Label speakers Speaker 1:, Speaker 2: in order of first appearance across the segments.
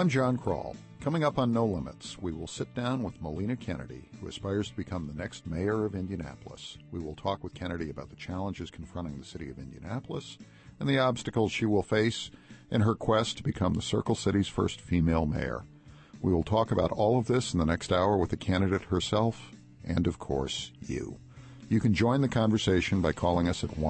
Speaker 1: I'm John Kroll. Coming up on No Limits, we will sit down with Melina Kennedy, who aspires to become the next mayor of Indianapolis. We will talk with Kennedy about the challenges confronting the city of Indianapolis and the obstacles she will face in her quest to become the Circle City's first female mayor. We will talk about all of this in the next hour with the candidate herself and, of course, you. You can join the conversation by calling us at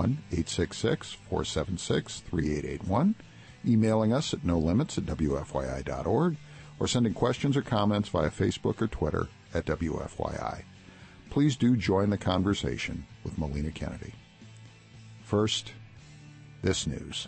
Speaker 1: 1-866-476-3881, emailing us at nolimits@wfyi.org, or sending questions or comments via Facebook or Twitter at WFYI. Please do join the conversation with Melina Kennedy. First, this news.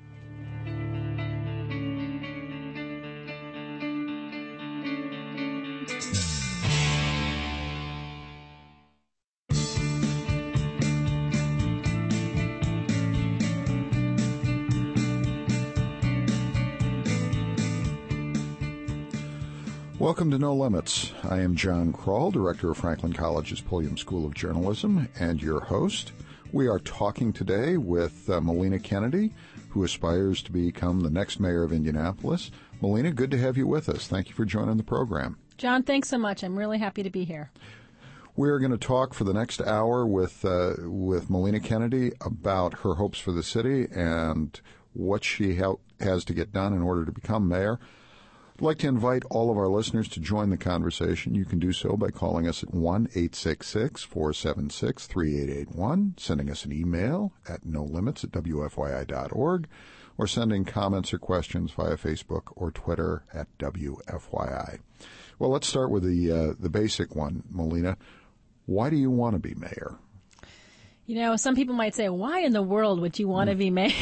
Speaker 1: Welcome to No Limits. I am John Kroll, director of Franklin College's Pulliam School of Journalism, and your host. We are talking today with Melina Kennedy, who aspires to become the next mayor of Indianapolis. Melina, good to have you with us. Thank you for joining the program.
Speaker 2: John, thanks so much. I'm really happy to be here.
Speaker 1: We're going to talk for the next hour with Melina Kennedy about her hopes for the city and what she has to get done in order to become mayor. I'd like to invite all of our listeners to join the conversation. You can do so by calling us at 1-866-476-3881, sending us an email at nolimits@wfyi.org, or sending comments or questions via Facebook or Twitter at WFYI. Well, let's start with the basic one, Melina. Why do you want to be mayor?
Speaker 2: You know, some people might say, why in the world would you want to be mayor?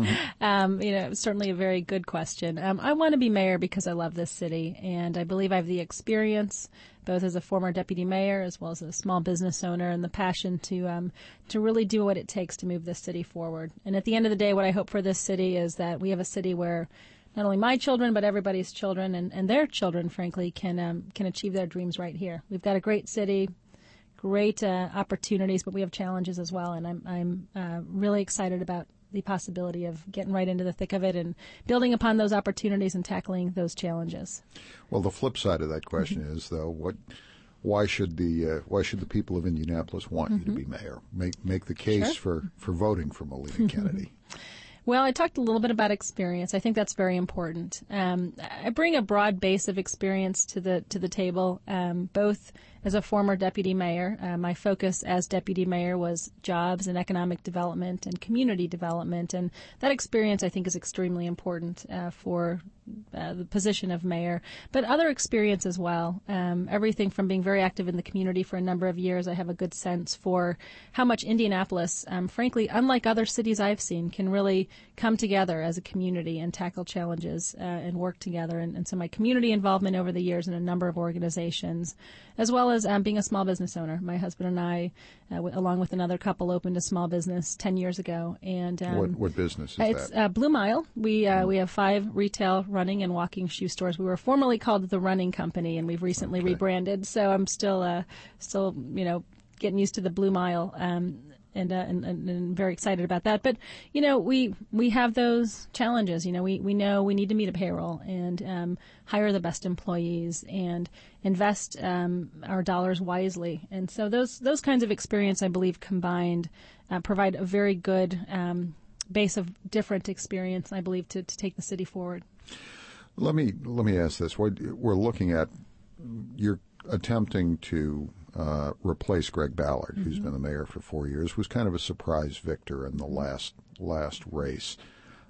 Speaker 2: It's certainly a very good question. I want to be mayor because I love this city, and I believe I have the experience, both as a former deputy mayor as well as a small business owner, and the passion to really do what it takes to move this city forward. And at the end of the day, what I hope for this city is that we have a city where not only my children, but everybody's children and their children, frankly, can achieve their dreams right here. We've got a great city, great opportunities, but we have challenges as well, and I'm really excited about the possibility of getting right into the thick of it and building upon those opportunities and tackling those challenges.
Speaker 1: Well, the flip side of that question is, though, why should the people of Indianapolis want you to be mayor? Make the case for voting for Melina Kennedy.
Speaker 2: Well, I talked a little bit about experience. I think that's very important. I bring a broad base of experience to the table, both as a former deputy mayor. My focus as deputy mayor was jobs and economic development and community development, and that experience I think is extremely important for the position of mayor. But other experience as well. Everything from being very active in the community for a number of years, I have a good sense for how much Indianapolis, frankly, unlike other cities I've seen, can really come together as a community and tackle challenges and work together. And so my community involvement over the years in a number of organizations, as well as being a small business owner. My husband and I, along with another couple, opened a small business 10 years ago. And
Speaker 1: what business is
Speaker 2: that? It's Blue Mile. We have 5 retail running and walking shoe stores. We were formerly called the Running Company, and we've recently rebranded. So I'm still getting used to the Blue Mile. And very excited about that. But, we have those challenges. We know we need to meet a payroll and hire the best employees and invest our dollars wisely. And so those kinds of experience, I believe, combined provide a very good base of different experience, I believe, to take the city forward.
Speaker 1: Let me ask this. We're looking at, you're attempting to replace Greg Ballard, who's been the mayor for 4 years, was kind of a surprise victor in the last race.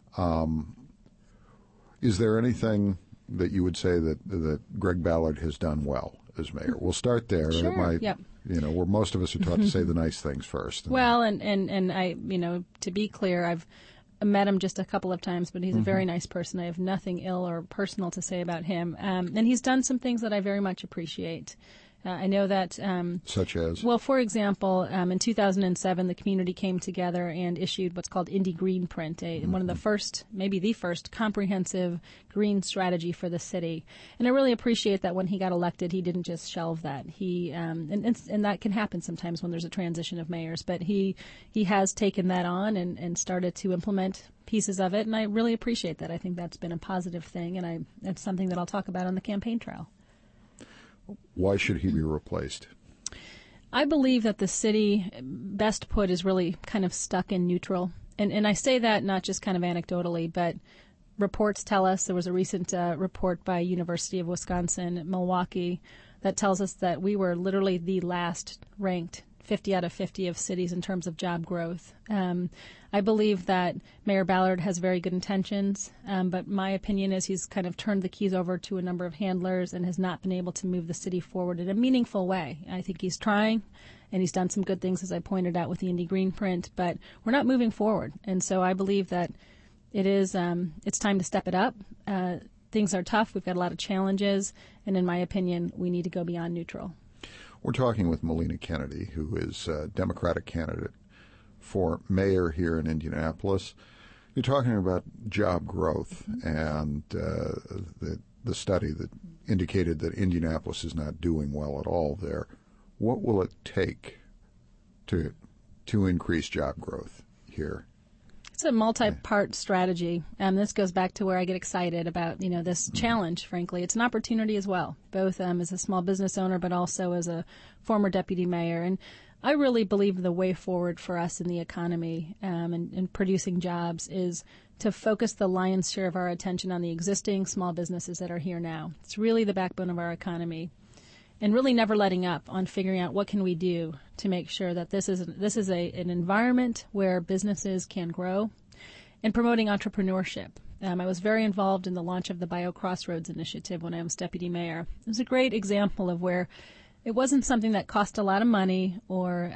Speaker 1: Is there anything that you would say that Greg Ballard has done well as mayor? We'll start there.
Speaker 2: Sure. Yep.
Speaker 1: Where most of us are taught to say the nice things first.
Speaker 2: Well, and I, to be clear, I've met him just a couple of times, but he's a very nice person. I have nothing ill or personal to say about him. And he's done some things that I very much appreciate. I know that...
Speaker 1: Such as?
Speaker 2: Well, for example, in 2007, the community came together and issued what's called Indy Green Print, one of the first, maybe the first, comprehensive green strategy for the city. And I really appreciate that when he got elected, he didn't just shelve that. He and that can happen sometimes when there's a transition of mayors, but he has taken that on and started to implement pieces of it, and I really appreciate that. I think that's been a positive thing, and it's something that I'll talk about on the campaign trail.
Speaker 1: Why should he be replaced?
Speaker 2: I believe that the city, best put, is really kind of stuck in neutral. And I say that not just kind of anecdotally, but reports tell us, there was a recent report by University of Wisconsin-Milwaukee that tells us that we were literally the last ranked 50 out of 50 of cities in terms of job growth. I believe that Mayor Ballard has very good intentions, but my opinion is he's kind of turned the keys over to a number of handlers and has not been able to move the city forward in a meaningful way. I think he's trying, and he's done some good things, as I pointed out, with the Indy Green Print, but we're not moving forward. And so I believe that it's time to step it up. Things are tough. We've got a lot of challenges, and in my opinion, we need to go beyond neutral.
Speaker 1: We're talking with Melina Kennedy, who is a Democratic candidate for mayor here in Indianapolis. You're talking about job growth and the study that indicated that Indianapolis is not doing well at all there. What will it take to increase job growth here?
Speaker 2: It's a multi-part strategy. This goes back to where I get excited about, this challenge, frankly. It's an opportunity as well, both as a small business owner, but also as a former deputy mayor. And I really believe the way forward for us in the economy and producing jobs is to focus the lion's share of our attention on the existing small businesses that are here now. It's really the backbone of our economy. And really never letting up on figuring out what can we do to make sure that this is an environment where businesses can grow, and promoting entrepreneurship. I was very involved in the launch of the BioCrossroads initiative when I was deputy mayor. It was a great example of where it wasn't something that cost a lot of money or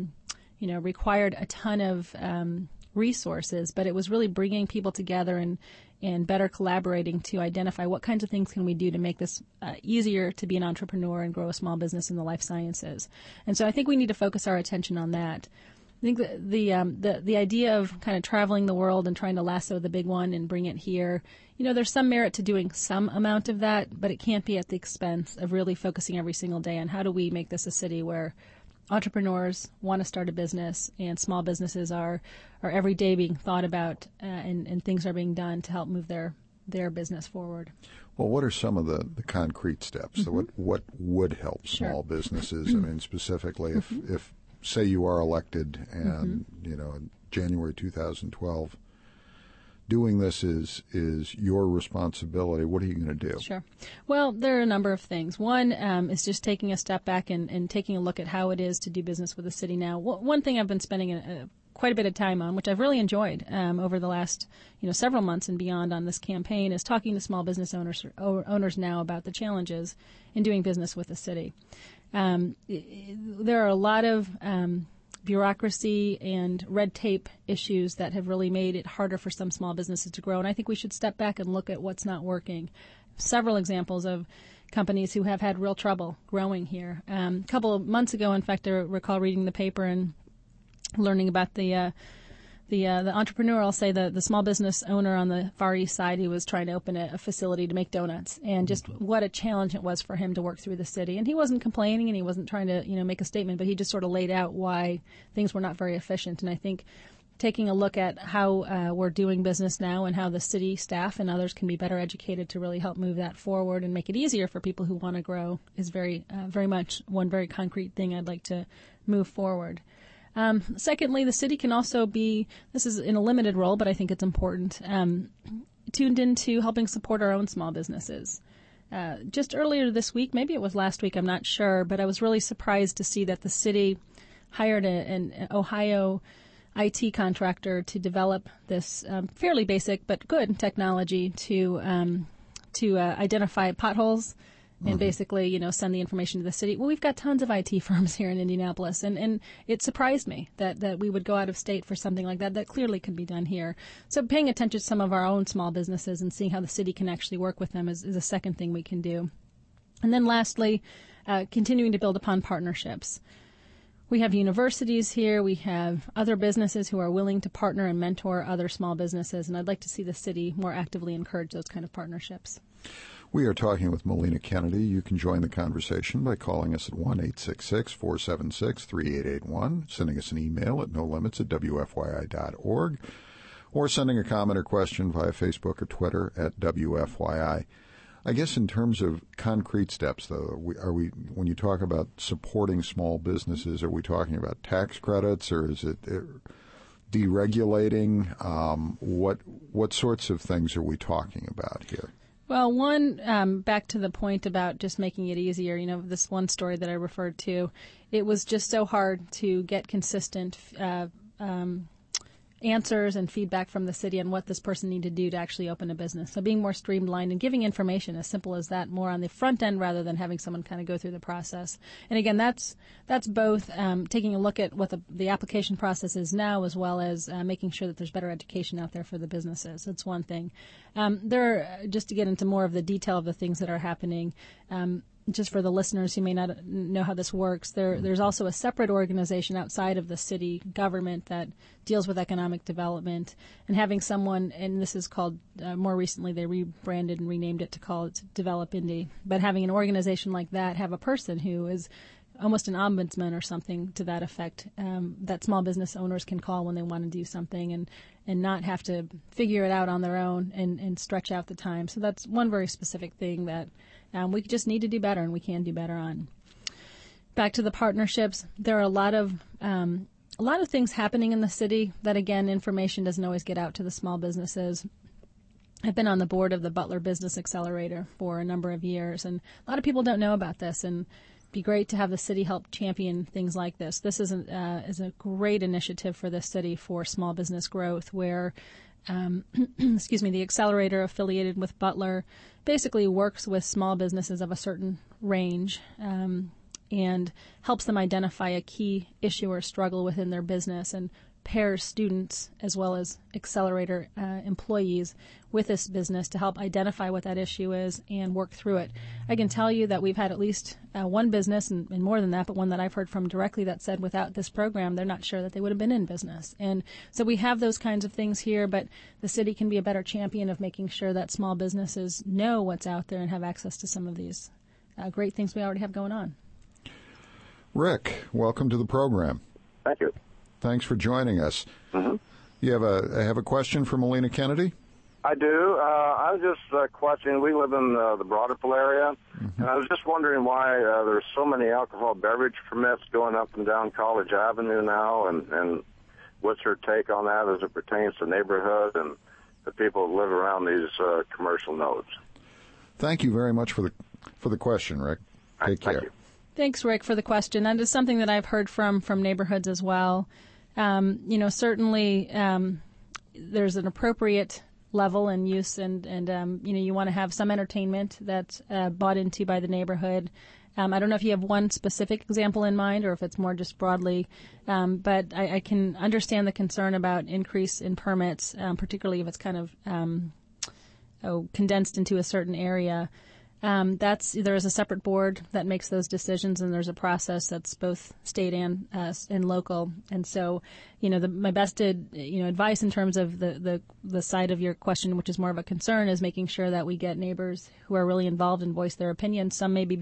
Speaker 2: required a ton of resources, but it was really bringing people together and better collaborating to identify what kinds of things can we do to make this easier to be an entrepreneur and grow a small business in the life sciences. And so I think we need to focus our attention on that. I think the idea of kind of traveling the world and trying to lasso the big one and bring it here, there's some merit to doing some amount of that, but it can't be at the expense of really focusing every single day on how do we make this a city where entrepreneurs want to start a business and small businesses are every day being thought about and things are being done to help move their business forward.
Speaker 1: Well, what are some of the concrete steps? So what would help small businesses? I mean, specifically, if say you are elected and, in January 2012, doing this is your responsibility. What are you going to do?
Speaker 2: Sure. Well, there are a number of things. One is just taking a step back and taking a look at how it is to do business with the city now. One thing I've been spending quite a bit of time on, which I've really enjoyed over the last several months and beyond on this campaign, is talking to small business owners now about the challenges in doing business with the city. There are a lot of bureaucracy and red tape issues that have really made it harder for some small businesses to grow. And I think we should step back and look at what's not working. Several examples of companies who have had real trouble growing here. A couple of months ago, in fact, I recall reading the paper and learning about the entrepreneur, I'll say the small business owner on the Far East Side who was trying to open a facility to make donuts, and just what a challenge it was for him to work through the city. And he wasn't complaining and he wasn't trying to make a statement, but he just sort of laid out why things were not very efficient. And I think taking a look at how we're doing business now and how the city staff and others can be better educated to really help move that forward and make it easier for people who want to grow is very much one very concrete thing I'd like to move forward. Secondly, the city can also be, this is in a limited role, but I think it's important, tuned into helping support our own small businesses. Just earlier this week, maybe it was last week, I'm not sure, but I was really surprised to see that the city hired an Ohio IT contractor to develop this fairly basic but good technology to identify potholes and basically, send the information to the city. Well, we've got tons of IT firms here in Indianapolis, and it surprised me that we would go out of state for something like that clearly could be done here. So paying attention to some of our own small businesses and seeing how the city can actually work with them is a second thing we can do. And then lastly, continuing to build upon partnerships. We have universities here. We have other businesses who are willing to partner and mentor other small businesses, and I'd like to see the city more actively encourage those kind of partnerships.
Speaker 1: We are talking with Melina Kennedy. You can join the conversation by calling us at 1-866-476-3881, sending us an email at nolimits@wfyi.org, or sending a comment or question via Facebook or Twitter at WFYI. I guess in terms of concrete steps, though, when you talk about supporting small businesses, are we talking about tax credits, or is it deregulating? What sorts of things are we talking about here?
Speaker 2: Well, one, back to the point about just making it easier, this one story that I referred to, it was just so hard to get consistent answers and feedback from the city on what this person needed to do to actually open a business. So being more streamlined and giving information as simple as that, more on the front end rather than having someone kind of go through the process. And again, that's both taking a look at what the application process is now, as well as making sure that there's better education out there for the businesses. That's one thing. Just to get into more of the detail of the things that are happening, just for the listeners who may not know how this works, there's also a separate organization outside of the city government that deals with economic development, and having someone, and this is called, more recently they rebranded and renamed it to call it Develop Indy, but having an organization like that have a person who is almost an ombudsman or something to that effect, that small business owners can call when they want to do something and not have to figure it out on their own and stretch out the time. So that's one very specific thing that we just need to do better, and we can do better on. Back to the partnerships, there are a lot of things happening in the city that, again, information doesn't always get out to the small businesses. I've been on the board of the Butler Business Accelerator for a number of years, and a lot of people don't know about this, and it'd be great to have the city help champion things like this. This is a great initiative for the city for small business growth, where the accelerator affiliated with Butler basically works with small businesses of a certain range and helps them identify a key issue or struggle within their business, and pairs students as well as accelerator employees with this business to help identify what that issue is and work through it. I can tell you that we've had at least one business, and more than that, but one that I've heard from directly that said without this program, they're not sure that they would have been in business. And so we have those kinds of things here, but the city can be a better champion of making sure that small businesses know what's out there and have access to some of these great things we already have going on.
Speaker 1: Rick, welcome to the program.
Speaker 3: Thank you.
Speaker 1: Thanks for joining us.
Speaker 3: Mm-hmm.
Speaker 1: You have a question for Melina Kennedy?
Speaker 3: I do. I was just questioning. We live in the Broderville area, and I was just wondering why there's so many alcohol beverage permits going up and down College Avenue now, and what's your take on that as it pertains to neighborhood and the people who live around these commercial nodes?
Speaker 1: Thank you very much for the question, Rick. Take care.
Speaker 3: Thank you.
Speaker 2: Thanks, Rick, for the question. That is something that I've heard from neighborhoods as well. Certainly there's an appropriate level and use, and you want to have some entertainment that's bought into by the neighborhood. I don't know if you have one specific example in mind or if it's more just broadly, but I can understand the concern about increase in permits, particularly if it's kind of condensed into a certain area. There is a separate board that makes those decisions, and there's a process that's both state and local. And so, my best advice in terms of the side of your question, which is more of a concern, is making sure that we get neighbors who are really involved and voice their opinions. Some may be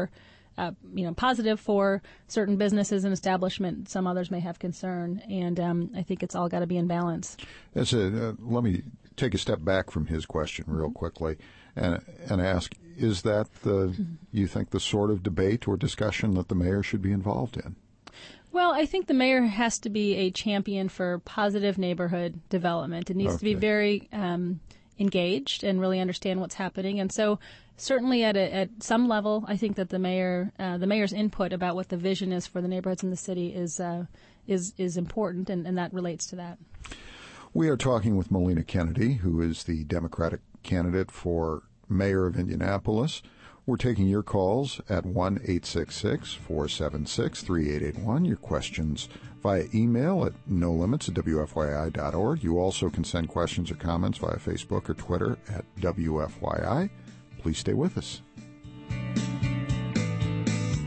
Speaker 2: positive for certain businesses and establishment. Some others may have concern, and I think it's all got to be in balance.
Speaker 1: Let me take a step back from his question real quickly and ask, is that you think the sort of debate or discussion that the mayor should be involved in?
Speaker 2: Well, I think the mayor has to be a champion for positive neighborhood development. It needs to be very engaged and really understand what's happening. And so certainly at some level, I think that the mayor's input about what the vision is for the neighborhoods in the city is important, and that relates to that.
Speaker 1: We are talking with Melina Kennedy, who is the Democratic candidate for mayor of Indianapolis. We're taking your calls at 1-866-476-3881. Your questions via email at nolimits@wfyi.org. You also can send questions or comments via Facebook or Twitter at WFYI. Please stay with us.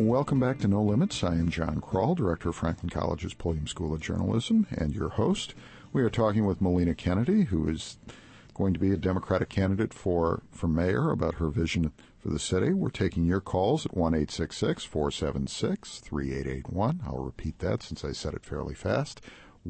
Speaker 1: Welcome back to No Limits. I am John Kroll, Director of Franklin College's Pulliam School of Journalism, and your host. We are talking with Melina Kennedy, who is going to be a Democratic candidate for mayor, about her vision for the city. We're taking your calls at 1-866-476-3881. I'll repeat that since I said it fairly fast.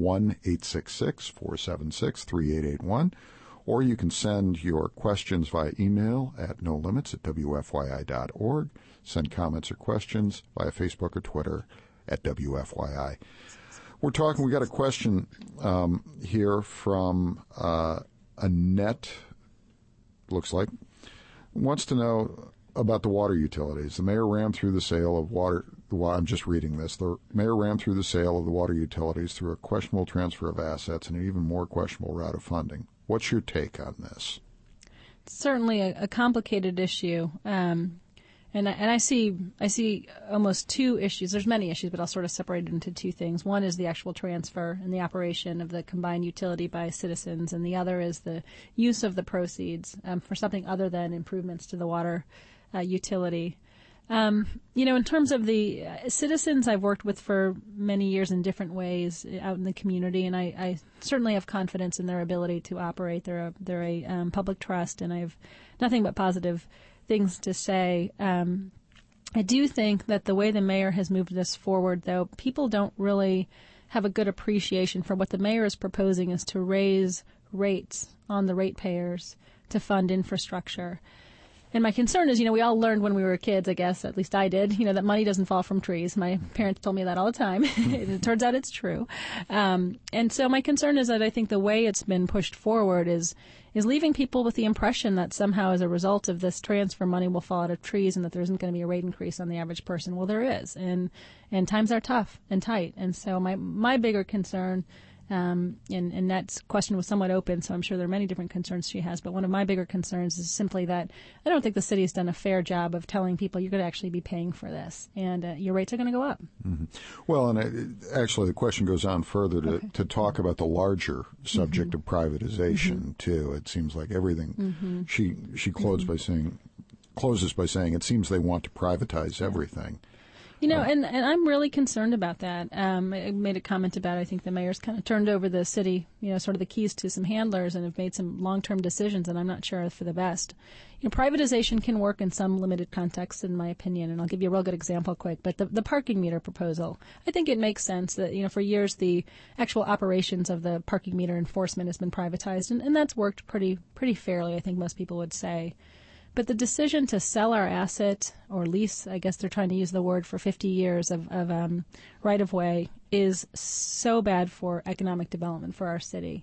Speaker 1: 1-866-476-3881. Or you can send your questions via email at nolimits@wfyi.org. Send comments or questions via Facebook or Twitter at WFYI. We got a question here from Annette, looks like, wants to know about the water utilities. The mayor rammed through the sale of water. I'm just reading this. The mayor rammed through the sale of the water utilities through a questionable transfer of assets and an even more questionable route of funding. What's your take on this?
Speaker 2: It's certainly a complicated issue. And I see almost two issues. There's many issues, but I'll sort of separate it into two things. One is the actual transfer and the operation of the combined utility by citizens, and the other is the use of the proceeds for something other than improvements to the water utility. In terms of the citizens I've worked with for many years in different ways out in the community, and I certainly have confidence in their ability to operate. They're a public trust, and I have nothing but positive things to say. I do think that the way the mayor has moved this forward, though, people don't really have a good appreciation for what the mayor is proposing is to raise rates on the ratepayers to fund infrastructure. And my concern is, we all learned when we were kids, I guess, at least I did, that money doesn't fall from trees. My parents told me that all the time. It turns out it's true. And so my concern is that I think the way it's been pushed forward is leaving people with the impression that somehow as a result of this transfer, money will fall out of trees and that there isn't going to be a rate increase on the average person. Well, there is. And times are tough and tight. And so my bigger concern, and that question was somewhat open, so I'm sure there are many different concerns she has. But one of my bigger concerns is simply that I don't think the city has done a fair job of telling people you're going to actually be paying for this, and your rates are going to go up.
Speaker 1: Mm-hmm. Well, and actually the question goes on further to talk about the larger subject of privatization, too. It seems like everything she closes by saying it seems they want to privatize everything.
Speaker 2: And I'm really concerned about that. I made a comment about, I think the mayor's kind of turned over the city, sort of the keys to some handlers and have made some long-term decisions, and I'm not sure for the best. Privatization can work in some limited contexts, in my opinion, and I'll give you a real good example quick. But the parking meter proposal, I think it makes sense that, for years the actual operations of the parking meter enforcement has been privatized, and that's worked pretty fairly, I think most people would say. But the decision to sell our asset or lease, I guess they're trying to use the word, for 50 years of right-of-way is so bad for economic development for our city.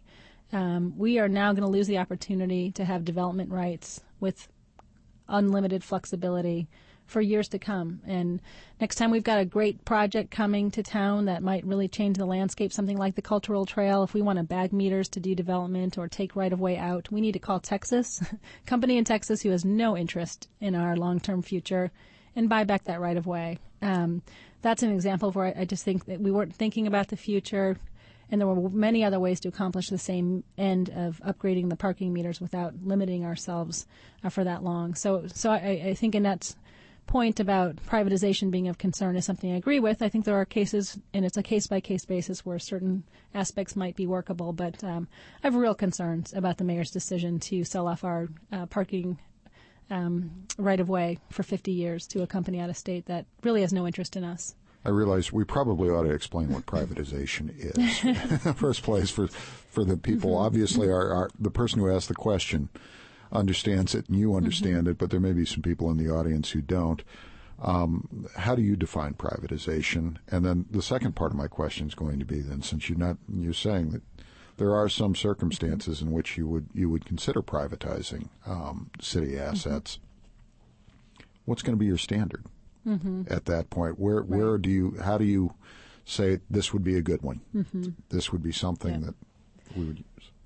Speaker 2: We are now going to lose the opportunity to have development rights with unlimited flexibility for years to come. And next time we've got a great project coming to town that might really change the landscape, something like the Cultural Trail, if we want to bag meters to do development or take right-of-way out, we need to call Texas, a company in Texas who has no interest in our long-term future, and buy back that right-of-way. That's an example where I just think that we weren't thinking about the future, and there were many other ways to accomplish the same end of upgrading the parking meters without limiting ourselves for that long. So I think Annette's point about privatization being of concern is something I agree with. I think there are cases, and it's a case-by-case basis, where certain aspects might be workable, but I have real concerns about the mayor's decision to sell off our parking right-of-way for 50 years to a company out of state that really has no interest in us.
Speaker 1: I realize we probably ought to explain what privatization is in the first place for the people. Obviously, the person who asked the question understands it and you understand it, but there may be some people in the audience who don't. How do you define privatization? And then the second part of my question is going to be then, since you're saying that there are some circumstances in which you would consider privatizing city assets. What's going to be your standard at that point? How do you say this would be a good one? This would be something that we would use.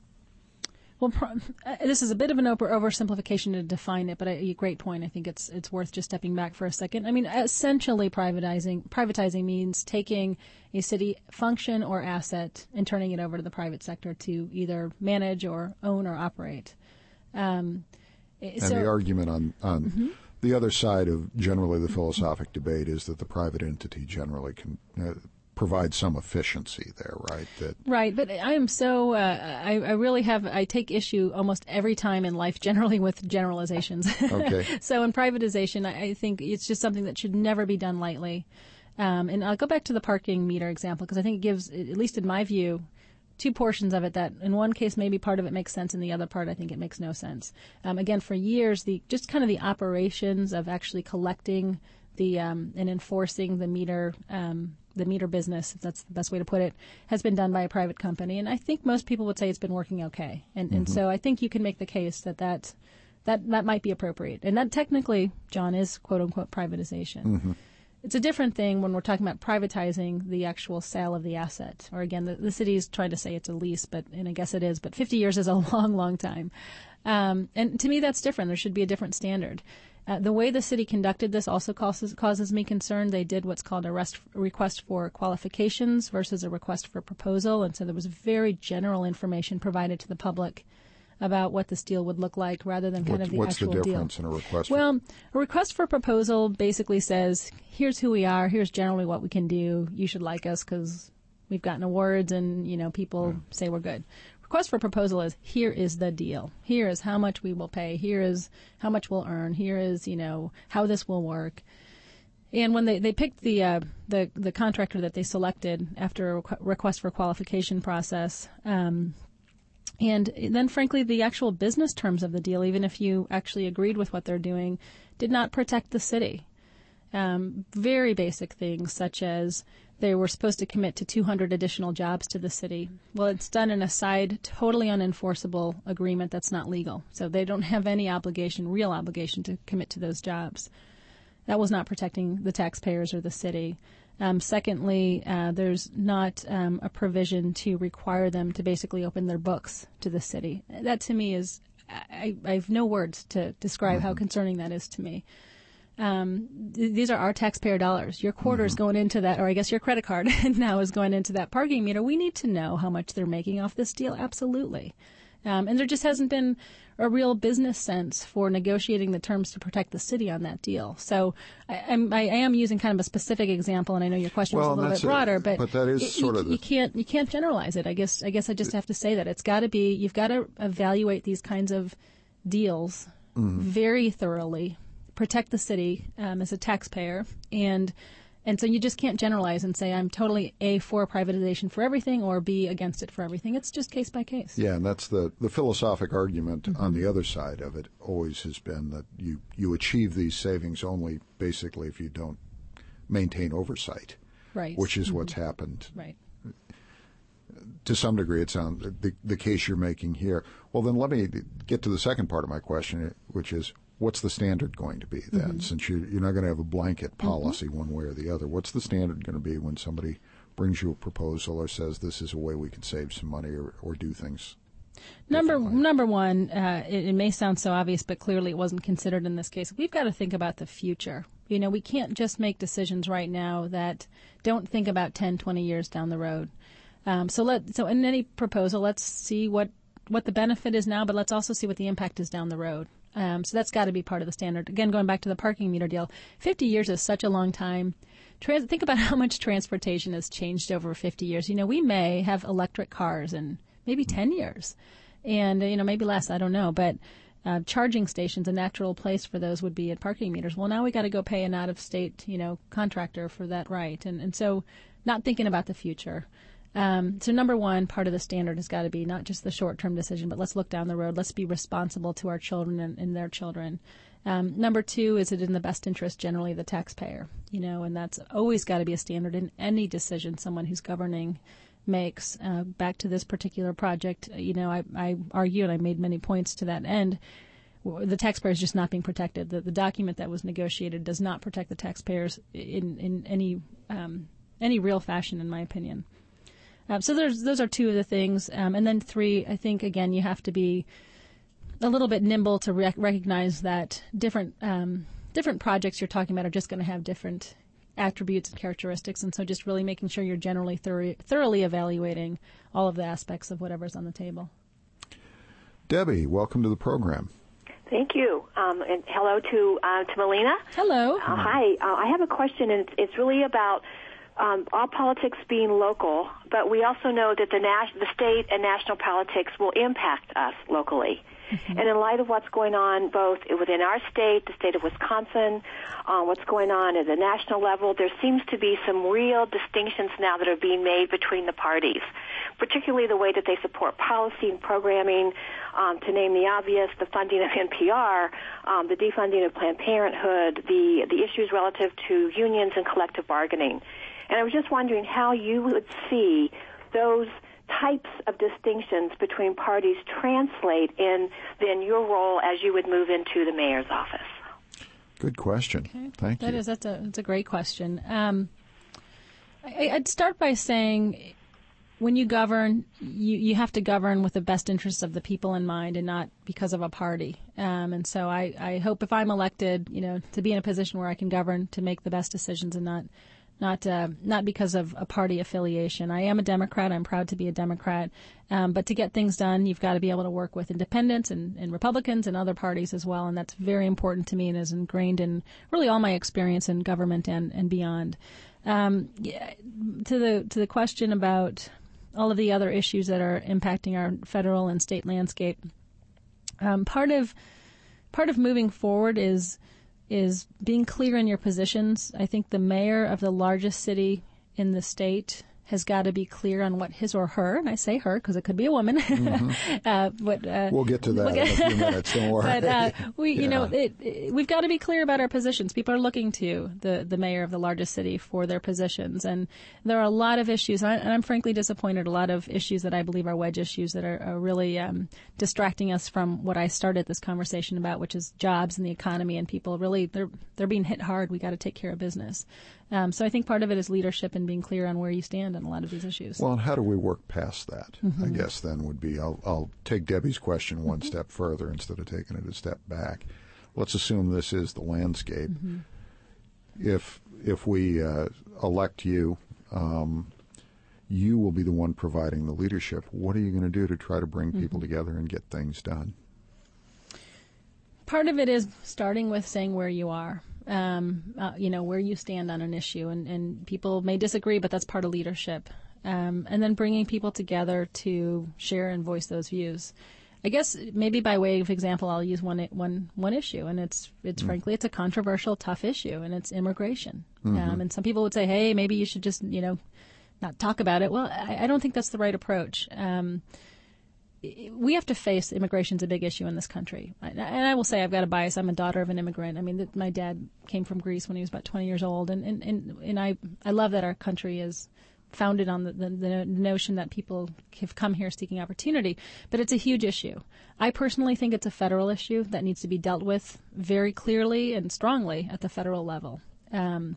Speaker 2: Well, this is a bit of an oversimplification to define it, but a great point. I think it's worth just stepping back for a second. I mean, essentially, privatizing means taking a city function or asset and turning it over to the private sector to either manage or own or operate.
Speaker 1: The argument on The other side of generally the philosophic debate is that the private entity generally can provide some efficiency there, right?
Speaker 2: Right, but I am so, I really I take issue almost every time in life generally with generalizations.
Speaker 1: Okay.
Speaker 2: So in privatization, I think it's just something that should never be done lightly. And I'll go back to the parking meter example because I think it gives, at least in my view, two portions of it that in one case maybe part of it makes sense, in the other part I think it makes no sense. Again, for years, just kind of the operations of actually collecting and enforcing the meter business, if that's the best way to put it, has been done by a private company. And I think most people would say it's been working okay. And so I think you can make the case that might be appropriate. And that technically, John, is quote-unquote privatization. Mm-hmm. It's a different thing when we're talking about privatizing the actual sale of the asset. Or again, the city is trying to say it's a lease, and I guess it is, but 50 years is a long, long time. And to me, that's different. There should be a different standard. The way the city conducted this also causes me concern. They did what's called a request for qualifications versus a request for proposal. And so there was very general information provided to the public about what this deal would look like rather than kind of the actual deal.
Speaker 1: What's the difference in a request?
Speaker 2: Well, a request for proposal basically says, here's who we are, here's generally what we can do, you should like us because we've gotten awards and, people say we're good. Request for proposal is, here is the deal. Here is how much we will pay. Here is how much we'll earn. Here is, how this will work. And when they picked the contractor that they selected after a request for qualification process, and then, frankly, the actual business terms of the deal, even if you actually agreed with what they're doing, did not protect the city. Very basic things, such as they were supposed to commit to 200 additional jobs to the city. Well, it's done in a side, totally unenforceable agreement that's not legal. So they don't have any real obligation to commit to those jobs. That was not protecting the taxpayers or the city. Secondly, there's not a provision to require them to basically open their books to the city. That to me is, I have no words to describe how concerning that is to me. These are our taxpayer dollars. Your quarter is going into that, or I guess your credit card now is going into that parking meter. We need to know how much they're making off this deal, absolutely. And there just hasn't been a real business sense for negotiating the terms to protect the city on that deal. So I am using kind of a specific example, and I know your question was a little bit broader, but
Speaker 1: that is
Speaker 2: you can't generalize it. I guess I just have to say that it's got to be, you've got to evaluate these kinds of deals very thoroughly, protect the city as a taxpayer, and so you just can't generalize and say I'm totally A, for privatization for everything, or B, against it for everything. It's just case by case.
Speaker 1: Yeah, and that's the philosophic argument on the other side of it always has been that you achieve these savings only basically if you don't maintain oversight,
Speaker 2: right?
Speaker 1: Which is what's happened.
Speaker 2: Right.
Speaker 1: To some degree, it sounds the case you're making here. Well, then let me get to the second part of my question, which is, what's the standard going to be then? Since you're not going to have a blanket policy one way or the other, what's the standard going to be when somebody brings you a proposal or says this is a way we can save some money or do things? Number
Speaker 2: one, it may sound so obvious, but clearly it wasn't considered in this case. We've got to think about the future. We can't just make decisions right now that don't think about 10, 20 years down the road. So in any proposal, let's see what the benefit is now, but let's also see what the impact is down the road. So that's got to be part of the standard. Again, going back to the parking meter deal, 50 years is such a long time. Think about how much transportation has changed over 50 years. We may have electric cars in maybe 10 years, and maybe less. I don't know, but charging stations, a natural place for those would be at parking meters. Well, now we got to go pay an out-of-state contractor for that right, and so not thinking about the future. So number one, part of the standard has got to be not just the short-term decision, but let's look down the road. Let's be responsible to our children and their children. Number two, is it in the best interest generally of the taxpayer? And that's always got to be a standard in any decision someone who's governing makes. Back to this particular project, I argue, and I made many points to that end, the taxpayer is just not being protected. The document that was negotiated does not protect the taxpayers in any real fashion, in my opinion. So those are two of the things. And then three, I think, again, you have to be a little bit nimble to recognize that different projects you're talking about are just going to have different attributes and characteristics. And so just really making sure you're generally thoroughly evaluating all of the aspects of whatever's on the table.
Speaker 1: Debbie, welcome to the program.
Speaker 4: Thank you. And hello to Melina.
Speaker 2: Hello.
Speaker 4: Hi. I have a question, and it's really about all politics being local, but we also know that the state and national politics will impact us locally. Mm-hmm. And in light of what's going on both within our state, the state of Wisconsin, what's going on at the national level, there seems to be some real distinctions now that are being made between the parties, particularly the way that they support policy and programming, to name the obvious, the funding of NPR, the defunding of Planned Parenthood, the issues relative to unions and collective bargaining. And I was just wondering how you would see those types of distinctions between parties translate in then your role as you would move into the mayor's office.
Speaker 1: Good question.
Speaker 2: Okay.
Speaker 1: Thank you.
Speaker 2: That's a great question. I'd start by saying when you govern, you have to govern with the best interests of the people in mind and not because of a party. And so I hope if I'm elected, to be in a position where I can govern to make the best decisions and not because of a party affiliation. I am a Democrat. I'm proud to be a Democrat. But to get things done, you've got to be able to work with independents and Republicans and other parties as well. And that's very important to me and is ingrained in really all my experience in government and beyond. To the question about all of the other issues that are impacting our federal and state landscape, part of moving forward is being clear in your positions. I think the mayor of the largest city in the state has got to be clear on what his or her, and I say her because it could be a woman.
Speaker 1: Mm-hmm. We'll get to that in a few minutes. Don't worry.
Speaker 2: But we've got to be clear about our positions. People are looking to the mayor of the largest city for their positions, and there are a lot of issues. And I'm frankly disappointed. A lot of issues that I believe are wedge issues that are really distracting us from what I started this conversation about, which is jobs and the economy. And people really they're being hit hard. We got to take care of business. So I think part of it is leadership and being clear on where you stand on a lot of these issues.
Speaker 1: Well, and how do we work past that?
Speaker 2: Mm-hmm.
Speaker 1: I guess then would be, I'll take Debbie's question one step further instead of taking it a step back. Let's assume this is the landscape.
Speaker 2: Mm-hmm.
Speaker 1: If we elect you, you will be the one providing the leadership. What are you going to do to try to bring people together and get things done?
Speaker 2: Part of it is starting with saying where you are. Where you stand on an issue, and people may disagree, but that's part of leadership. And then bringing people together to share and voice those views. I guess maybe by way of example, I'll use one issue, and it's frankly, it's a controversial, tough issue, and it's immigration. Mm-hmm. And some people would say, hey, maybe you should just, not talk about it. Well, I don't think that's the right approach. We have to face immigration's a big issue in this country. And I will say I've got a bias. I'm a daughter of an immigrant. I mean, my dad came from Greece when he was about 20 years old. And I love that our country is founded on the notion that people have come here seeking opportunity. But it's a huge issue. I personally think it's a federal issue that needs to be dealt with very clearly and strongly at the federal level. How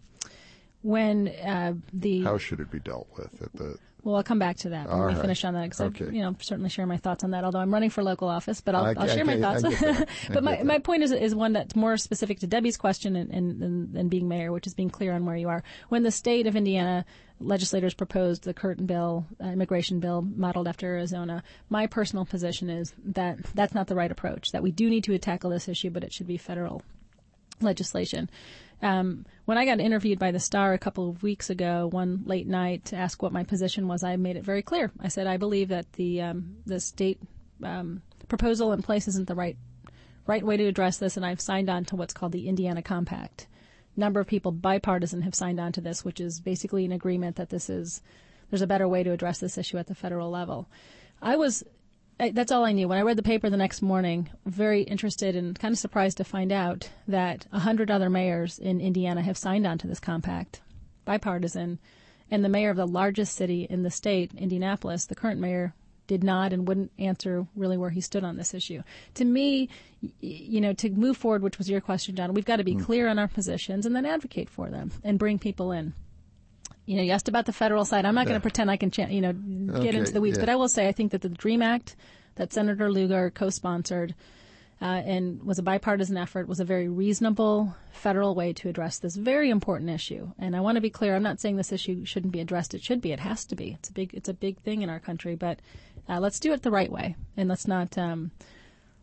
Speaker 1: should it be dealt with at the...
Speaker 2: Well, I'll come back to that. Let me finish on that because I certainly share my thoughts on that, although I'm running for local office, but I'll share my thoughts. But my point is one that's more specific to Debbie's question and being mayor, which is being clear on where you are. When the state of Indiana legislators proposed the Curtin bill, immigration bill modeled after Arizona, my personal position is that that's not the right approach, that we do need to tackle this issue, but it should be federal legislation. When I got interviewed by the Star a couple of weeks ago, one late night, to ask what my position was, I made it very clear. I said I believe that the state proposal in place isn't the right way to address this, and I've signed on to what's called the Indiana Compact. A number of people, bipartisan, have signed on to this, which is basically an agreement that there's a better way to address this issue at the federal level. That's all I knew. When I read the paper the next morning, very interested and kind of surprised to find out that 100 other mayors in Indiana have signed on to this compact, bipartisan, and the mayor of the largest city in the state, Indianapolis, the current mayor, did not and wouldn't answer really where he stood on this issue. To me, to move forward, which was your question, John, we've got to be clear on our positions and then advocate for them and bring people in. You asked about the federal side. I'm not going to pretend I can, get into the weeds, but I will say I think that the DREAM Act that Senator Lugar co-sponsored and was a bipartisan effort was a very reasonable federal way to address this very important issue. And I want to be clear. I'm not saying this issue shouldn't be addressed. It should be. It has to be. It's a big thing in our country. But let's do it the right way, and let's not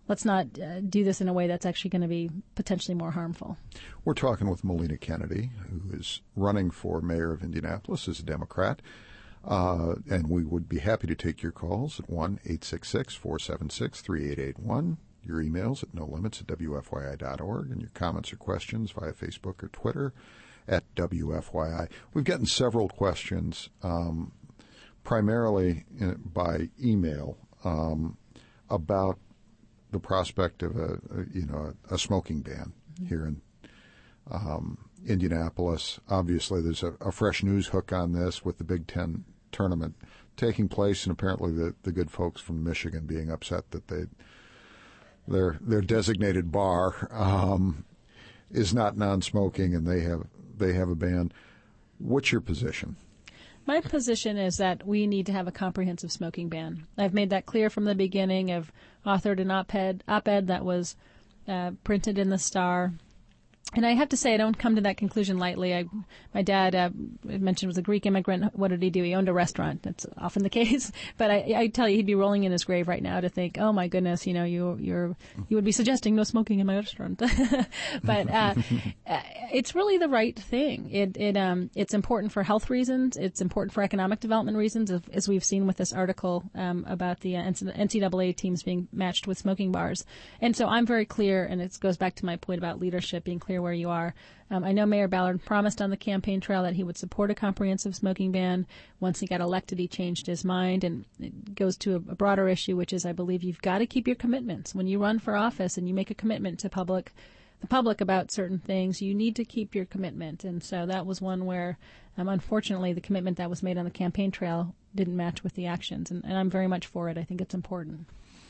Speaker 2: let's not do this in a way that's actually going to be potentially more harmful.
Speaker 1: We're talking with Melina Kennedy, who is running for mayor of Indianapolis as a Democrat. And we would be happy to take your calls at 1-866-476-3881, your emails at nolimits@wfyi.org, and your comments or questions via Facebook or Twitter at WFYI. We've gotten several questions, primarily by email, about the prospect of a smoking ban here in Indianapolis. Obviously, there's a fresh news hook on this with the Big Ten tournament taking place, and apparently the good folks from Michigan being upset that their designated bar is not non-smoking, and they have a ban. What's your position?
Speaker 2: My position is that we need to have a comprehensive smoking ban. I've made that clear from the beginning. I've authored an op-ed that was printed in the Star. And I have to say, I don't come to that conclusion lightly. My dad, mentioned, was a Greek immigrant. What did he do? He owned a restaurant. That's often the case. But I tell you, he'd be rolling in his grave right now to think, oh my goodness, you would be suggesting no smoking in my restaurant. But it's really the right thing. It's important for health reasons. It's important for economic development reasons, as we've seen with this article about the NCAA teams being matched with smoking bars. And so I'm very clear, and it goes back to my point about leadership, being clear where you are. I know Mayor Ballard promised on the campaign trail that he would support a comprehensive smoking ban. Once he got elected, he changed his mind, and it goes to a broader issue, which is I believe you've got to keep your commitments. When you run for office and you make a commitment to the public about certain things, you need to keep your commitment. And so that was one where, unfortunately, the commitment that was made on the campaign trail didn't match with the actions, and I'm very much for it. I think it's important.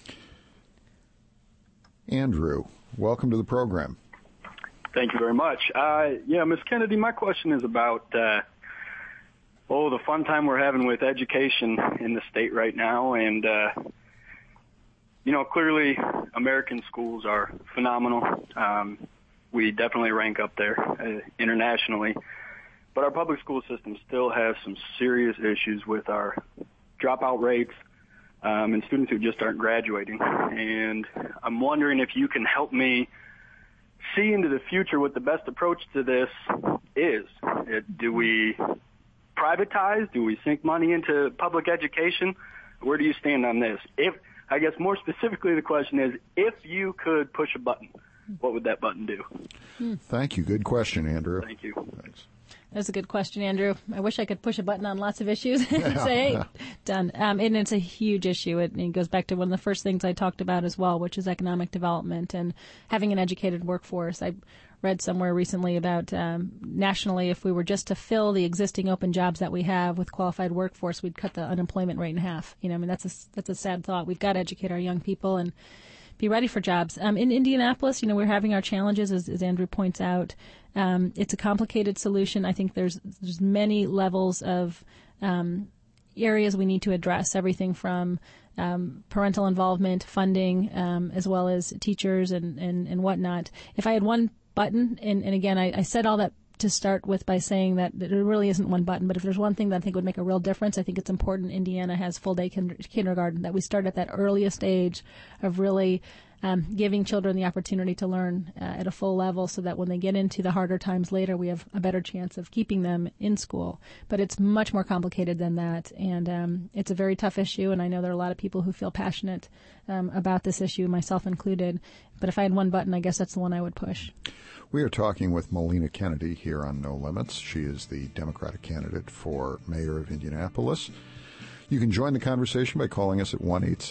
Speaker 1: Andrew, welcome to the program.
Speaker 5: Thank you very much. Ms. Kennedy, my question is about the fun time we're having with education in the state right now. And, clearly American schools are phenomenal. We definitely rank up there internationally. But our public school system still has some serious issues with our dropout rates and students who just aren't graduating. And I'm wondering if you can help me see into the future what the best approach to this is. Do we privatize? Do we sink money into public education? Where do you stand on this? I guess more specifically the question is, if you could push a button, what would that button do?
Speaker 1: Thank you. Good question, Andrew.
Speaker 5: Thank you.
Speaker 1: Thanks.
Speaker 2: That's a good question, Andrew. I wish I could push a button on lots of issues and say, hey, done. And it's a huge issue. It goes back to one of the first things I talked about as well, which is economic development and having an educated workforce. I read somewhere recently about nationally, if we were just to fill the existing open jobs that we have with qualified workforce, we'd cut the unemployment rate in half. That's a sad thought. We've got to educate our young people and be ready for jobs. In Indianapolis, we're having our challenges, as Andrew points out. It's a complicated solution. I think there's many levels of areas we need to address, everything from parental involvement, funding, as well as teachers and whatnot. If I had one button, and again, I said all that to start with by saying that there really isn't one button, but if there's one thing that I think would make a real difference, I think it's important Indiana has full-day kindergarten, that we start at that earliest age of really giving children the opportunity to learn at a full level so that when they get into the harder times later, we have a better chance of keeping them in school. But it's much more complicated than that, and it's a very tough issue, and I know there are a lot of people who feel passionate about this issue, myself included. But if I had one button, I guess that's the one I would push.
Speaker 1: We are talking with Melina Kennedy here on No Limits. She is the Democratic candidate for mayor of Indianapolis. You can join the conversation by calling us at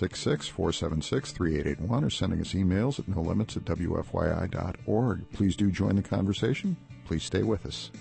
Speaker 1: 1-866-476-3881 or sending us emails at nolimits@wfyi.org. Please do join the conversation. Please stay with us.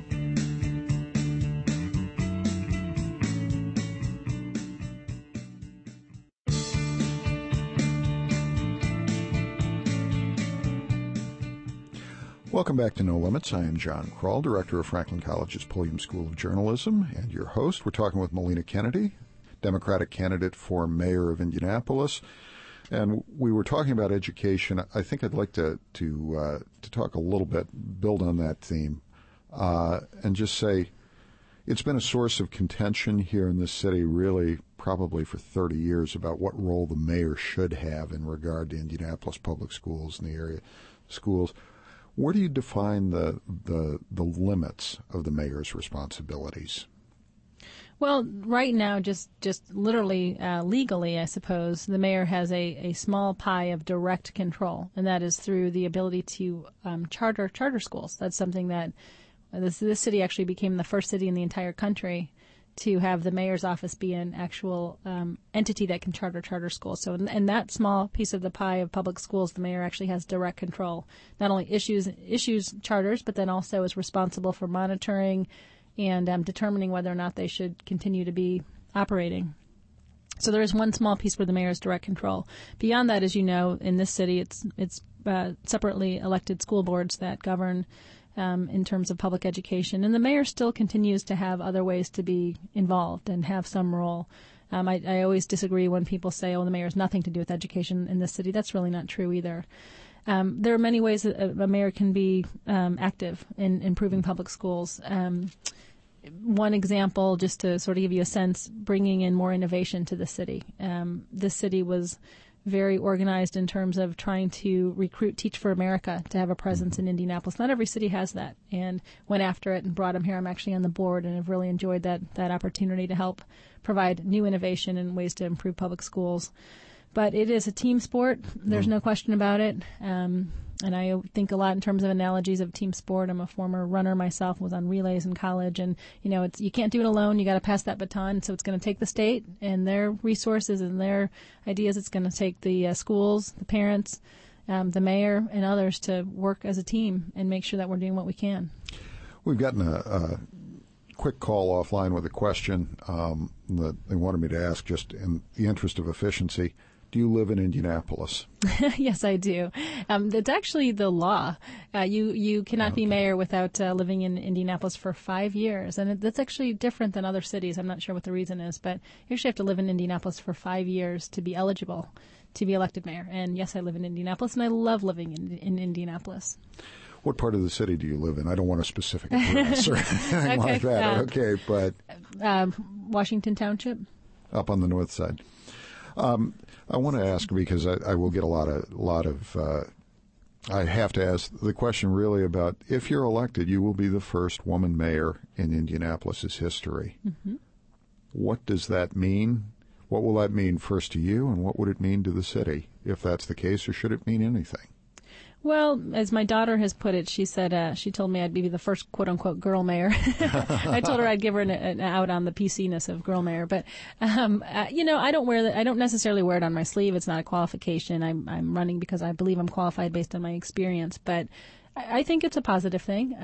Speaker 1: Welcome back to No Limits. I am John Kroll, director of Franklin College's Pulliam School of Journalism, and your host. We're talking with Melina Kennedy, Democratic candidate for mayor of Indianapolis, and we were talking about education. I think I'd like to talk a little bit, build on that theme, and just say it's been a source of contention here in this city really probably for 30 years about what role the mayor should have in regard to Indianapolis public schools and the area schools. Where do you define the limits of the mayor's responsibilities?
Speaker 2: Well, right now, just literally legally, I suppose, the mayor has a small pie of direct control, and that is through the ability to charter schools. That's something that this city actually became the first city in the entire country to have the mayor's office be an actual entity that can charter schools. So in that small piece of the pie of public schools, the mayor actually has direct control. Not only issues charters, but then also is responsible for monitoring and determining whether or not they should continue to be operating. So there is one small piece where the mayor has direct control. Beyond that, as you know, in this city, it's separately elected school boards that govern in terms of public education. And the mayor still continues to have other ways to be involved and have some role. I always disagree when people say, oh, the mayor has nothing to do with education in this city. That's really not true either. There are many ways that a mayor can be active in improving public schools. One example, just to sort of give you a sense, bringing in more innovation to the city. This city was very organized in terms of trying to recruit Teach for America to have a presence in Indianapolis. Not every city has that, and went after it and brought them here. I'm actually on the board and have really enjoyed that opportunity to help provide new innovation and ways to improve public schools. But it is a team sport. There's no question about it. And I think a lot in terms of analogies of team sport. I'm a former runner myself, was on relays in college. And, you can't do it alone. You got to pass that baton. So it's going to take the state and their resources and their ideas. It's going to take the schools, the parents, the mayor, and others to work as a team and make sure that we're doing what we can.
Speaker 1: We've gotten a quick call offline with a question that they wanted me to ask just in the interest of efficiency. Do you live in Indianapolis?
Speaker 2: Yes, I do. It's actually the law. You cannot be mayor without living in Indianapolis for 5 years. And that's actually different than other cities. I'm not sure what the reason is, but you actually have to live in Indianapolis for 5 years to be eligible to be elected mayor. And yes, I live in Indianapolis, and I love living in Indianapolis.
Speaker 1: What part of the city do you live in? I don't want a specific address or anything like that. Okay, but
Speaker 2: Washington Township.
Speaker 1: Up on the north side. I want to ask, because I will get a lot of I have to ask the question really about, if you're elected, you will be the first woman mayor in Indianapolis's history. Mm-hmm. What does that mean? What will that mean first to you, and what would it mean to the city, if that's the case, or should it mean anything?
Speaker 2: Well, as my daughter has put it, she said she told me I'd be the first quote-unquote girl mayor. I told her I'd give her an out on the PC-ness of girl mayor. But, I don't necessarily wear it on my sleeve. It's not a qualification. I'm running because I believe I'm qualified based on my experience. But I think it's a positive thing.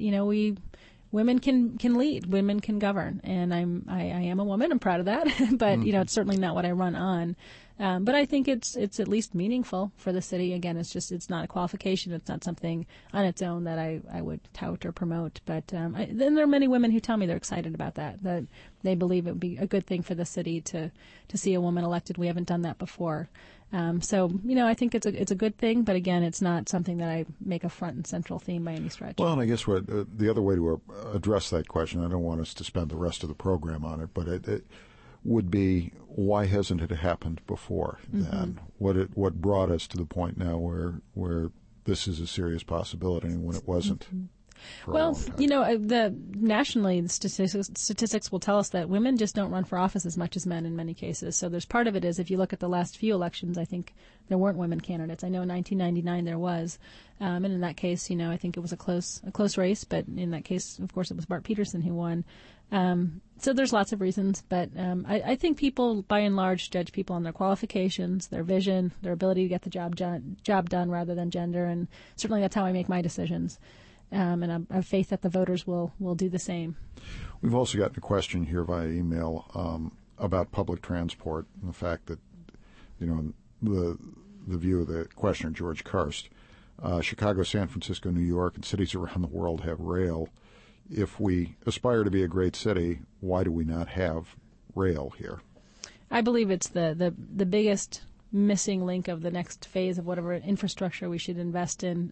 Speaker 2: Women can lead. Women can govern. And I am a woman. I'm proud of that. But, it's certainly not what I run on. But I think it's at least meaningful for the city. Again, it's not a qualification. It's not something on its own that I would tout or promote. But then there are many women who tell me they're excited about that they believe it would be a good thing for the city to see a woman elected. We haven't done that before. So I think it's a good thing. But again, it's not something that I make a front and central theme by any stretch.
Speaker 1: Well, and I guess the other way to address that question, I don't want us to spend the rest of the program on it, but it would be, why hasn't it happened before then? What brought us to the point now where this is a serious possibility and when it wasn't?
Speaker 2: Well, nationally, the statistics will tell us that women just don't run for office as much as men in many cases. So there's part of it is, if you look at the last few elections, I think there weren't women candidates. I know in 1999 there was. And in that case, I think it was a close race. But in that case, of course, it was Bart Peterson who won. So there's lots of reasons. But I think people, by and large, judge people on their qualifications, their vision, their ability to get the job done rather than gender. And certainly that's how I make my decisions. And I have faith that the voters will do the same.
Speaker 1: We've also gotten a question here via email about public transport and the fact that, the view of the questioner, George Karst, Chicago, San Francisco, New York, and cities around the world have rail. If we aspire to be a great city, why do we not have rail here?
Speaker 2: I believe it's the biggest missing link of the next phase of whatever infrastructure we should invest in.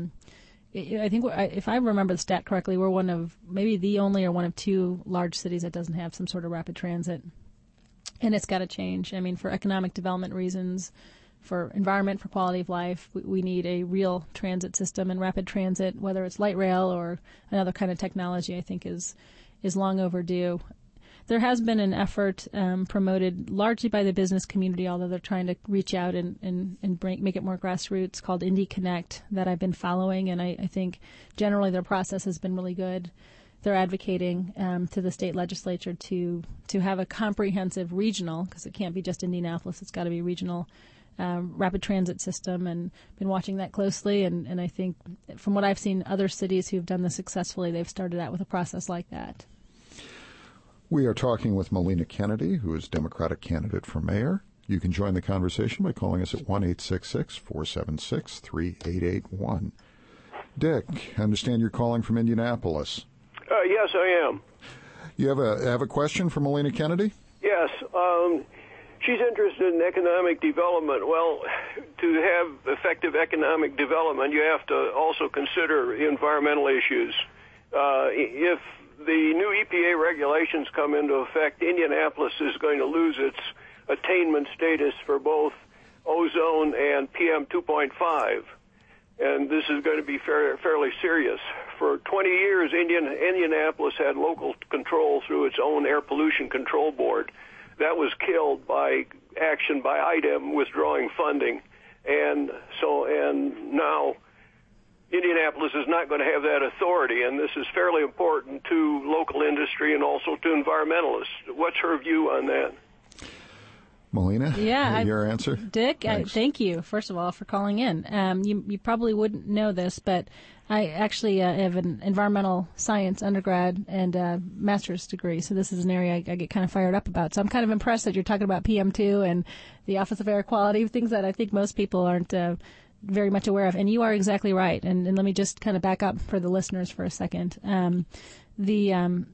Speaker 2: I think, if I remember the stat correctly, we're one of maybe the only or one of two large cities that doesn't have some sort of rapid transit. And it's got to change. I mean, for economic development reasons, for environment, for quality of life, we need a real transit system, and rapid transit, whether it's light rail or another kind of technology, I think is long overdue. There has been an effort promoted largely by the business community, although they're trying to reach out and make it more grassroots, called Indy Connect, that I've been following, and I think generally their process has been really good. They're advocating to the state legislature to have a comprehensive regional, because it can't be just Indianapolis, it's got to be regional, rapid transit system, and been watching that closely. And I think from what I've seen, other cities who've done this successfully, they've started out with a process like that.
Speaker 1: We are talking with Melina Kennedy, who is Democratic candidate for mayor. You can join the conversation by calling us at 1-866-476-3881. Dick, I understand you're calling from Indianapolis.
Speaker 6: Yes, I am.
Speaker 1: You have a question for Melina Kennedy?
Speaker 6: Yes. She's interested in economic development. Well, to have effective economic development, you have to also consider environmental issues. If the new EPA regulations come into effect, Indianapolis is going to lose its attainment status for both ozone and PM 2.5. And this is going to be fairly serious. For 20 years, Indianapolis had local control through its own air pollution control board. That was killed by action by IDEM withdrawing funding. And now Indianapolis is not going to have that authority, and this is fairly important to local industry and also to environmentalists. What's her view on that?
Speaker 1: Melina, your answer?
Speaker 2: Dick, thank you, first of all, for calling in. You probably wouldn't know this, but I actually have an environmental science undergrad and master's degree, so this is an area I get kind of fired up about. So I'm kind of impressed that you're talking about PM2 and the Office of Air Quality, things that I think most people aren't very much aware of. And you are exactly right. And let me just kind of back up for the listeners for a second. The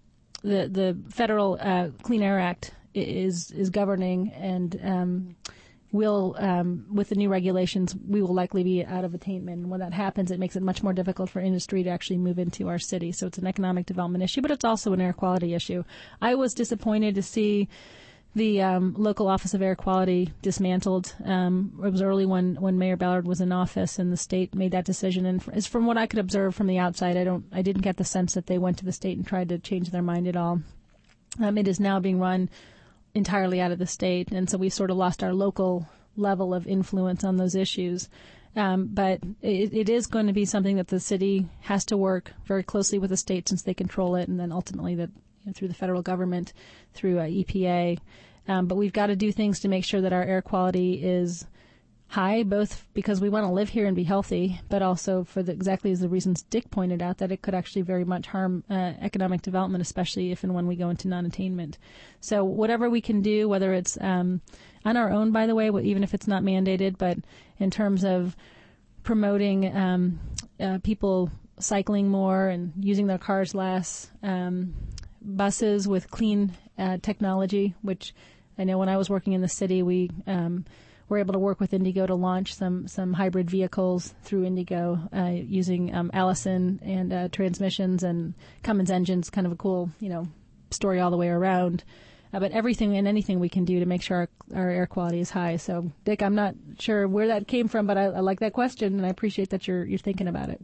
Speaker 2: Federal Clean Air Act is governing, and will, with the new regulations, we will likely be out of attainment. And when that happens, it makes it much more difficult for industry to actually move into our city. So it's an economic development issue, but it's also an air quality issue. I was disappointed to see the local Office of Air Quality dismantled. It was early when Mayor Ballard was in office, and the state made that decision. And from what I could observe from the outside, I didn't get the sense that they went to the state and tried to change their mind at all. It is now being run entirely out of the state, and so we sort of lost our local level of influence on those issues. But it is going to be something that the city has to work very closely with the state, since they control it, and then ultimately through the federal government, through EPA. But we've got to do things to make sure that our air quality is high, both because we want to live here and be healthy, but also for exactly as the reasons Dick pointed out, that it could actually very much harm economic development, especially if and when we go into non-attainment. So whatever we can do, whether it's on our own, by the way, even if it's not mandated, but in terms of promoting people cycling more and using their cars less, buses with clean technology, which I know when I was working in the city, we were able to work with Indigo to launch some hybrid vehicles through Indigo using Allison and transmissions and Cummins engines, kind of a cool, story all the way around. But everything and anything we can do to make sure our air quality is high. So, Dick, I'm not sure where that came from, but I like that question, and I appreciate that you're thinking about it.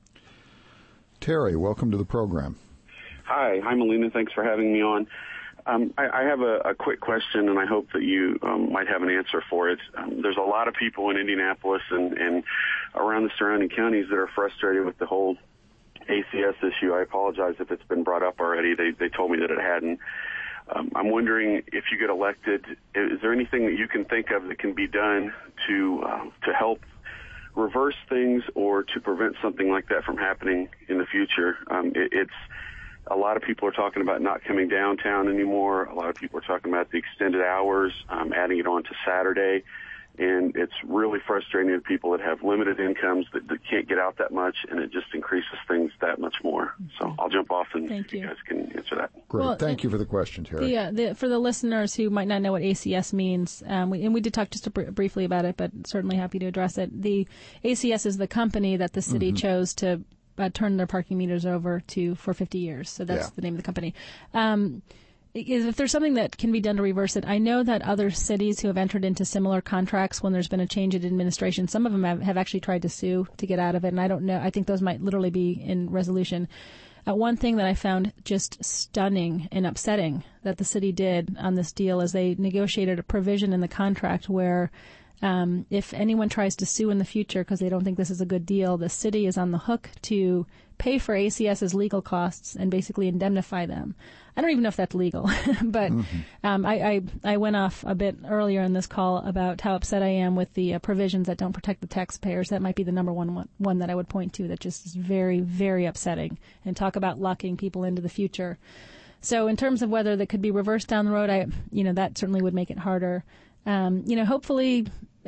Speaker 1: Terry, welcome to the program.
Speaker 7: Hi, Melina. Thanks for having me on. I have a quick question, and I hope that you might have an answer for it. There's a lot of people in Indianapolis and around the surrounding counties that are frustrated with the whole ACS issue. I apologize if it's been brought up already. They told me that it hadn't. I'm wondering, if you get elected, is there anything that you can think of that can be done to help reverse things or to prevent something like that from happening in the future? It's a lot of people are talking about not coming downtown anymore. A lot of people are talking about the extended hours, adding it on to Saturday. And it's really frustrating to people that have limited incomes that can't get out that much, and it just increases things that much more. So I'll jump off and see if you guys can answer that.
Speaker 1: Great. Well, thank you for the question, Terry.
Speaker 2: For the listeners who might not know what ACS means, we did talk just briefly about it, but certainly happy to address it. The ACS is the company that the city chose to turn their parking meters over to for 50 years. So that's the name of the company. is if there's something that can be done to reverse it. I know that other cities who have entered into similar contracts when there's been a change in administration, some of them have actually tried to sue to get out of it, and I don't know. I think those might literally be in resolution. One thing that I found just stunning and upsetting that the city did on this deal is they negotiated a provision in the contract where if anyone tries to sue in the future because they don't think this is a good deal, the city is on the hook to pay for ACS's legal costs and basically indemnify them. I don't even know if that's legal, but I went off a bit earlier in this call about how upset I am with the provisions that don't protect the taxpayers. That might be the number one that I would point to that just is very, very upsetting, and talk about locking people into the future. So in terms of whether that could be reversed down the road, that certainly would make it harder. Hopefully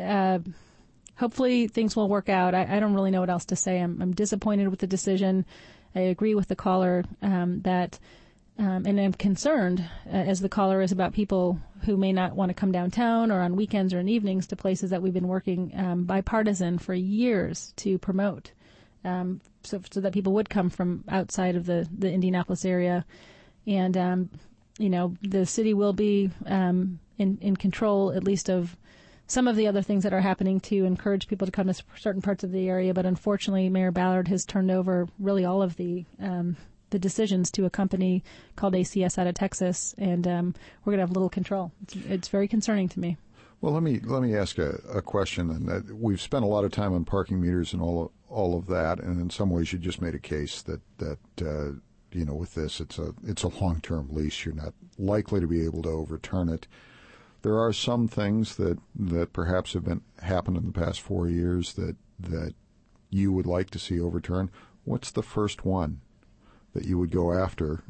Speaker 2: things will work out. I don't really know what else to say. I'm disappointed with the decision. I agree with the caller that, and I'm concerned, as the caller is, about people who may not want to come downtown or on weekends or in evenings to places that we've been working bipartisan for years to promote, so that people would come from outside of the Indianapolis area. And, the city will be in control, at least, of some of the other things that are happening to encourage people to come to certain parts of the area. But unfortunately, Mayor Ballard has turned over really all of the decisions to a company called ACS out of Texas, and we're going to have little control. It's very concerning to me.
Speaker 1: Well, let me ask a question. And we've spent a lot of time on parking meters and all of that, and in some ways, you just made a case that with this, it's a long-term lease. You're not likely to be able to overturn it. There are some things that perhaps have happened in the past 4 years that you would like to see overturned. What's the first one that you would go after,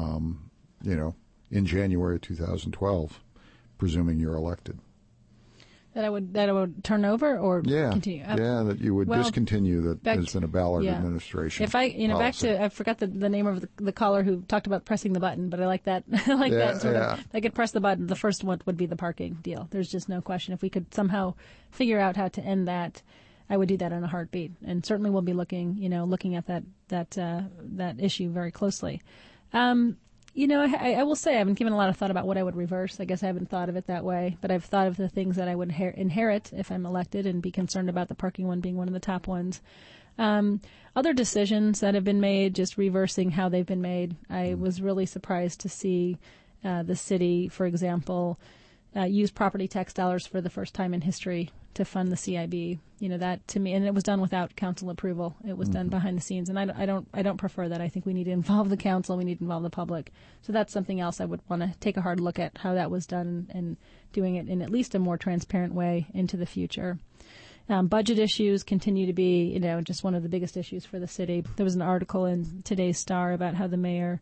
Speaker 1: in January of 2012, presuming you're elected? That I
Speaker 2: would turn over or continue?
Speaker 1: That you would discontinue that there's been a Ballard administration.
Speaker 2: If back to, I forgot the name of the caller who talked about pressing the button, but I like that. That sort of. If I could press the button, the first one would be the parking deal. There's just no question. If we could somehow figure out how to end that, I would do that in a heartbeat. And certainly we'll be looking at that issue very closely. I will say I haven't given a lot of thought about what I would reverse. I guess I haven't thought of it that way, but I've thought of the things that I would inherit if I'm elected, and be concerned about the parking one being one of the top ones. Other decisions that have been made, just reversing how they've been made. I was really surprised to see the city, for example, use property tax dollars for the first time in history to fund the CIB. That to me, and it was done without council approval. It was done behind the scenes, and I don't prefer that. I think we need to involve the council. We need to involve the public. So that's something else I would want to take a hard look at, how that was done, and doing it in at least a more transparent way into the future. Budget issues continue to be, just one of the biggest issues for the city. There was an article in today's Star about how the mayor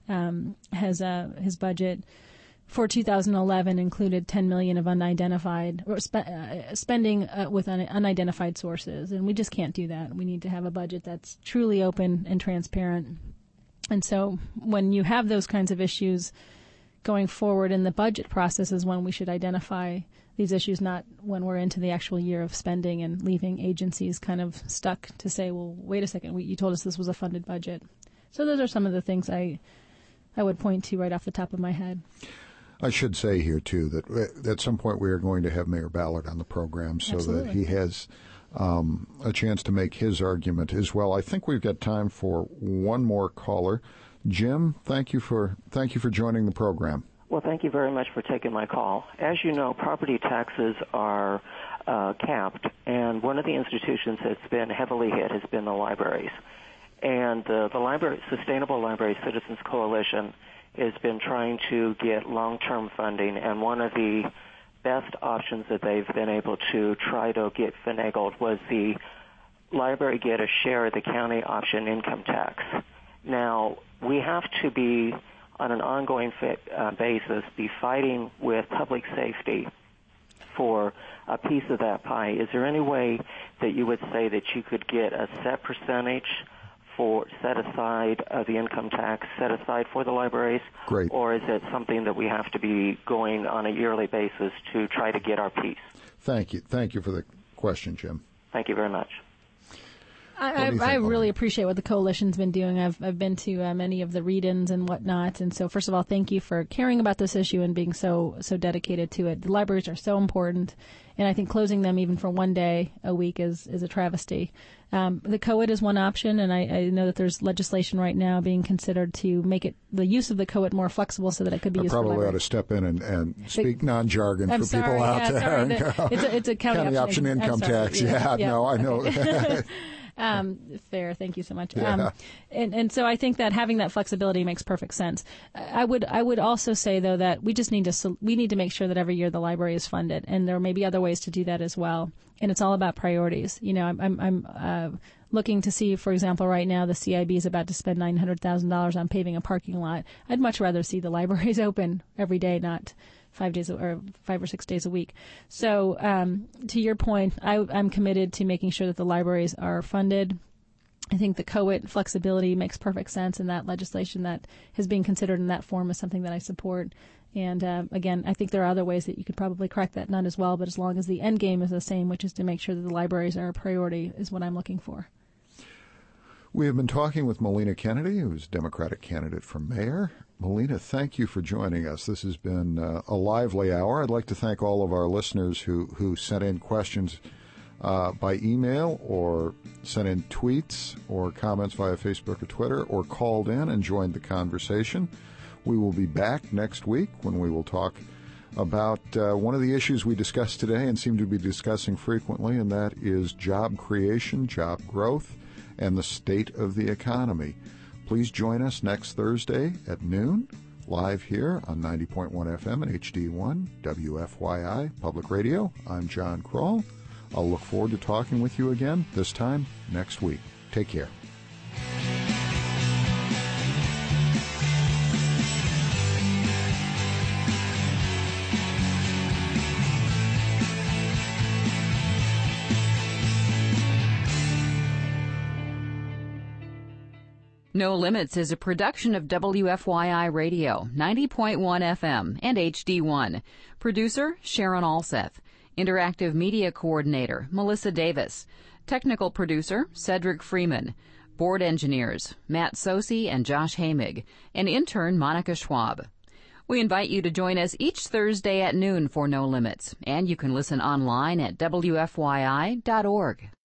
Speaker 2: has his budget for 2011 included $10 million of unidentified spending with unidentified sources, and we just can't do that. We need to have a budget that's truly open and transparent. And so, when you have those kinds of issues going forward in the budget process, is when we should identify these issues, not when we're into the actual year of spending and leaving agencies kind of stuck to say, "Well, wait a second, you told us this was a funded budget." So those are some of the things I would point to right off the top of my head.
Speaker 1: I should say here, too, that at some point we are going to have Mayor Ballard on the program so that he has a chance to make his argument as well. I think we've got time for one more caller. Jim, thank you for joining the program.
Speaker 8: Well, thank you very much for taking my call. As you know, property taxes are capped, and one of the institutions that's been heavily hit has been the libraries. And the Sustainable Library Citizens Coalition has been trying to get long-term funding, and one of the best options that they've been able to try to get finagled was the library get a share of the county option income tax. Now, we have to be, on an ongoing basis, be fighting with public safety for a piece of that pie. Is there any way that you would say that you could get a set percentage set aside of the income tax set aside for the libraries?
Speaker 1: Great.
Speaker 8: Or is it something that we have to be going on a yearly basis to try to get our piece?
Speaker 1: Thank you for the question, Jim.
Speaker 8: Thank you very much.
Speaker 2: I really appreciate what the coalition's been doing. I've been to many of the read-ins and whatnot, and so first of all, thank you for caring about this issue and being so dedicated to it. The libraries are so important, and I think closing them even for one day a week is a travesty. The COIT is one option, and I know that there's legislation right now being considered to make the use of the COIT more flexible so that it could be used for libraries.
Speaker 1: I probably ought to step in and speak non-jargon for people out there.
Speaker 2: It's a county
Speaker 1: option income tax. No, I know.
Speaker 2: Fair. Thank you so much.
Speaker 1: Yeah.
Speaker 2: And so I think that having that flexibility makes perfect sense. I would also say though that we just need to make sure that every year the library is funded, and there may be other ways to do that as well. And it's all about priorities. You know, I'm looking to see, for example, right now the CIB is about to spend $900,000 on paving a parking lot. I'd much rather see the libraries open every day, not 5 or 6 days a week. So to your point, I'm committed to making sure that the libraries are funded. I think the COIT flexibility makes perfect sense, and that legislation that is being considered in that form is something that I support. And again, I think there are other ways that you could probably crack that nut as well, but as long as the end game is the same, which is to make sure that the libraries are a priority, is what I'm looking for.
Speaker 1: We have been talking with Melina Kennedy, who's Democratic candidate for mayor. Melina, thank you for joining us. This has been a lively hour. I'd like to thank all of our listeners who sent in questions by email or sent in tweets or comments via Facebook or Twitter or called in and joined the conversation. We will be back next week when we will talk about one of the issues we discussed today and seem to be discussing frequently, and that is job creation, job growth, and the state of the economy. Please join us next Thursday at noon, live here on 90.1 FM and HD1, WFYI Public Radio. I'm John Kroll. I'll look forward to talking with you again, this time next week. Take care.
Speaker 9: No Limits is a production of WFYI Radio, 90.1 FM and HD1. Producer, Sharon Alseth. Interactive Media Coordinator, Melissa Davis. Technical Producer, Cedric Freeman. Board Engineers, Matt Sosi and Josh Hamig. And intern, Monica Schwab. We invite you to join us each Thursday at noon for No Limits, and you can listen online at WFYI.org.